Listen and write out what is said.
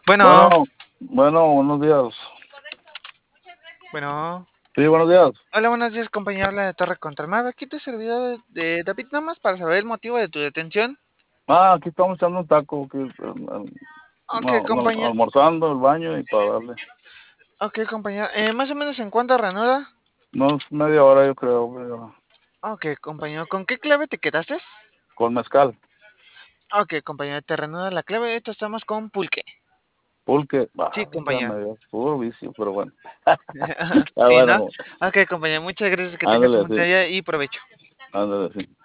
Bueno, Bueno, bueno, buenos días. bueno. Sí, buenos días. Hola, buenos días, compañero. Habla de Torre Contralmar. Aquí tu servidor de David, nada más para saber el motivo de tu detención. Aquí estamos echando un taco, Ok, no, compañero. almorzando el baño y para darle. Ok, compañero. Más o menos en cuánto reanuda. Unos media hora, yo creo, media hora. Ok, compañero. ¿Con qué clave te quedaste? Con mezcal. Ok, compañero. Te reanuda la clave. Ahorita estamos con pulque. Pulque, Sí, ya compañero. me dio puro vicio, pero bueno. Sí, ¿no? Bueno, Ok, compañero. Muchas gracias. Que tengas un ándale buen así, día y provecho. ándale así.